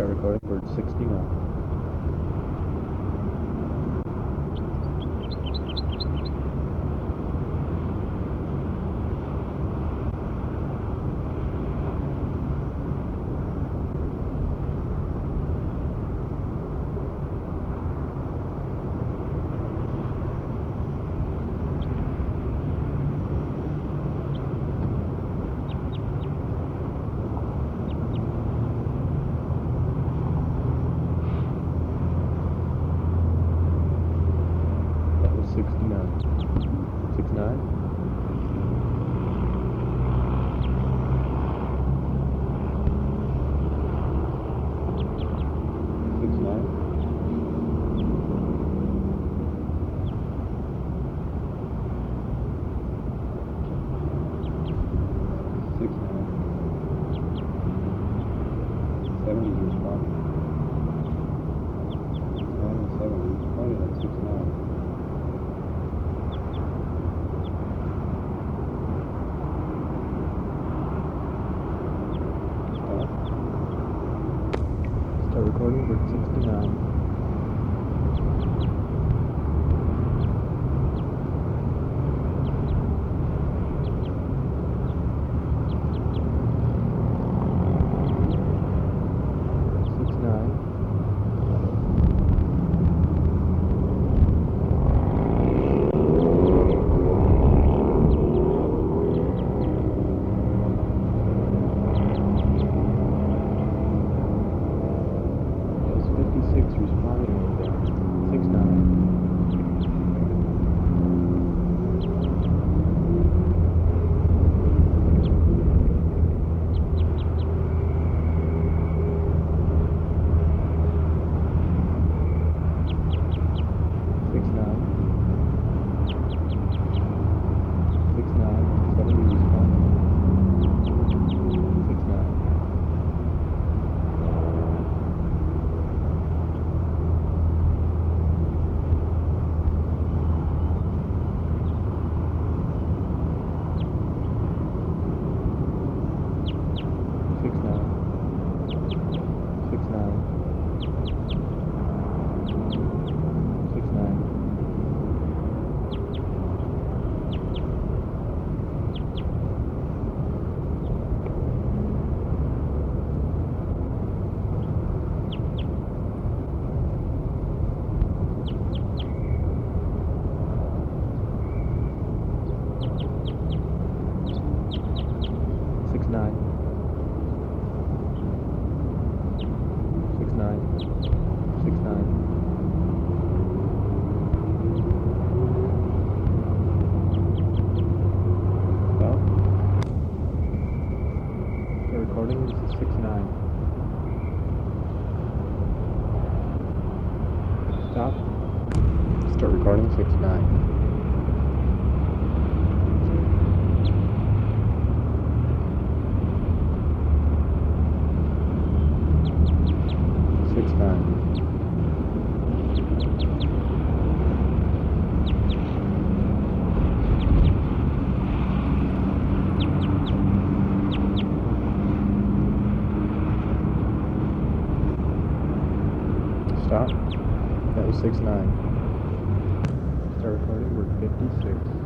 Start recording. We're at 69. That was 69. 69. 70 is responding. 69 and 70 responding at 69. Start recording. We're at 69. 56 responding right there. 69. 69. Stop. Start recording. 69. 69. Stop. That was 69. Start recording. We're at 56.